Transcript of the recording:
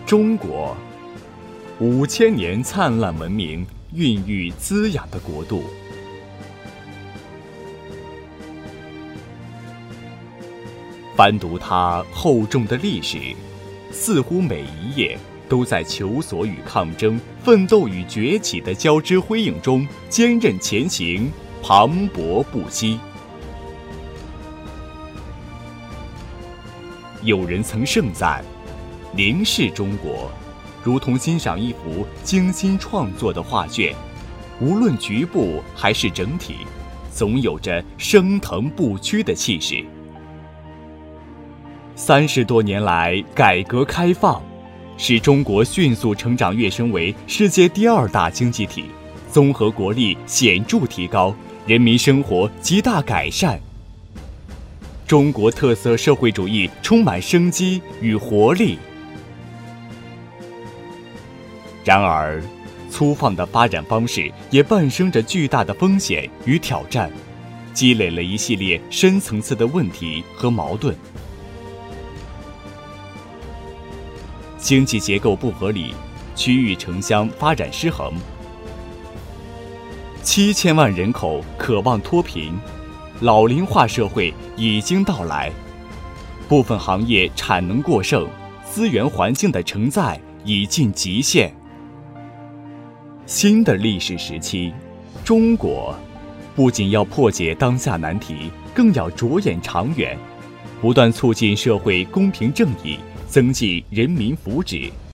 中国，5000年灿烂文明孕育滋养的国度。翻读它厚重的历史，似乎每一页都在求索与抗争、奋斗与崛起的交织辉映中坚韧前行，磅礴不息。有人曾盛赞，凝视中国，如同欣赏一幅精心创作的画卷，无论局部还是整体，总有着升腾不屈的气势。30多年来，改革开放使中国迅速成长跃升为世界第2大经济体，综合国力显著提高，人民生活极大改善。中国特色社会主义充满生机与活力。然而，粗放的发展方式也伴生着巨大的风险与挑战，积累了一系列深层次的问题和矛盾。经济结构不合理，区域城乡发展失衡，7000万人口渴望脱贫，老龄化社会已经到来，部分行业产能过剩，资源环境的承载已近极限。新的历史时期，中国不仅要破解当下难题，更要着眼长远，不断促进社会公平正义，增进人民福祉，